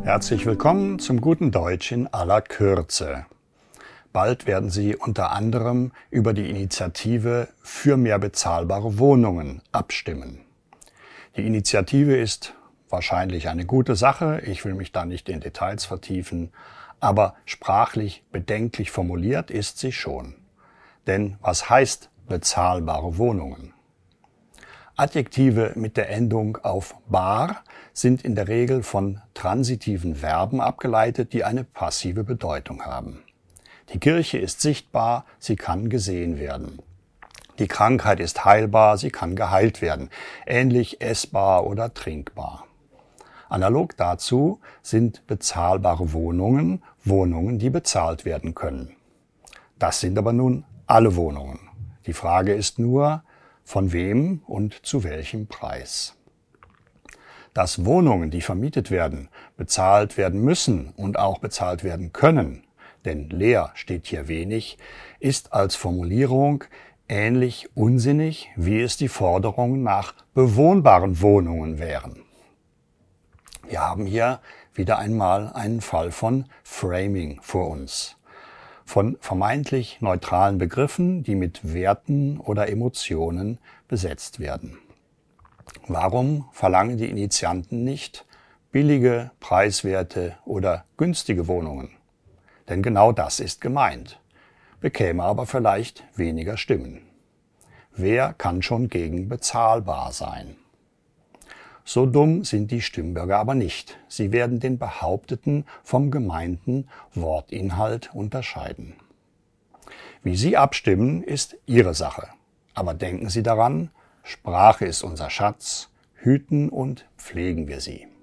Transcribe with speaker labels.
Speaker 1: Herzlich willkommen zum guten Deutsch in aller Kürze. Bald werden Sie unter anderem über die Initiative für mehr bezahlbare Wohnungen abstimmen. Die Initiative ist wahrscheinlich eine gute Sache, ich will mich da nicht in Details vertiefen, aber sprachlich bedenklich formuliert ist sie schon. Denn was heißt bezahlbare Wohnungen? Adjektive mit der Endung auf bar sind in der Regel von transitiven Verben abgeleitet, die eine passive Bedeutung haben. Die Kirche ist sichtbar, sie kann gesehen werden. Die Krankheit ist heilbar, sie kann geheilt werden, ähnlich essbar oder trinkbar. Analog dazu sind bezahlbare Wohnungen Wohnungen, die bezahlt werden können. Das sind aber nun alle Wohnungen. Die Frage ist nur, von wem und zu welchem Preis. Dass Wohnungen, die vermietet werden, bezahlt werden müssen und auch bezahlt werden können, denn leer steht hier wenig, ist als Formulierung ähnlich unsinnig, wie es die Forderungen nach bewohnbaren Wohnungen wären. Wir haben hier wieder einmal einen Fall von Framing vor uns. Von vermeintlich neutralen Begriffen, die mit Werten oder Emotionen besetzt werden. Warum verlangen die Initianten nicht billige, preiswerte oder günstige Wohnungen? Denn genau das ist gemeint, bekäme aber vielleicht weniger Stimmen. Wer kann schon gegen bezahlbar sein? So dumm sind die Stimmbürger aber nicht. Sie werden den behaupteten vom gemeinten Wortinhalt unterscheiden. Wie Sie abstimmen, ist Ihre Sache. Aber denken Sie daran, Sprache ist unser Schatz, hüten und pflegen wir sie.